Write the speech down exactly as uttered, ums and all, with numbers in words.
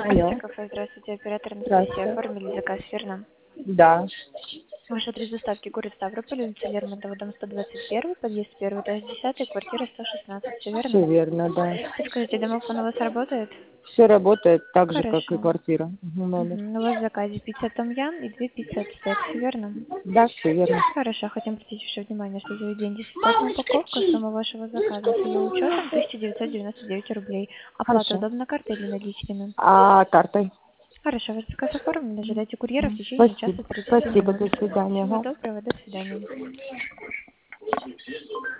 Алло. Кафе, здравствуйте, оператор Анастасия. Здравствуйте. Оформили заказ, верно? Да. Ваш адрес доставки город Ставрополь, улица Лермонтова, дом сто двадцать один, подъезд первый, этаж десять, квартира сто шестнадцать, все верно? Все верно, да. Подскажите, домофон у вас работает? Все работает так же, как и Хорошо. квартира. Мгм, номер. Мгм. У вас в заказе пицца том ям и две пиццы от стек, все верно? Да, все верно. Хорошо, хотим обратить ваше внимание, что заведение бесплатная упаковка, сумма вашего заказа с ее учетом тысяча девятьсот девяносто девять рублей. Оплата Хорошо. удобна картой или наличными? А картой? Хорошо, ваш заказ оформлен, ожидайте курьера в течение Спасибо. часа тридцати Спасибо, минут. до свидания. Всего Ага. доброго, до свидания.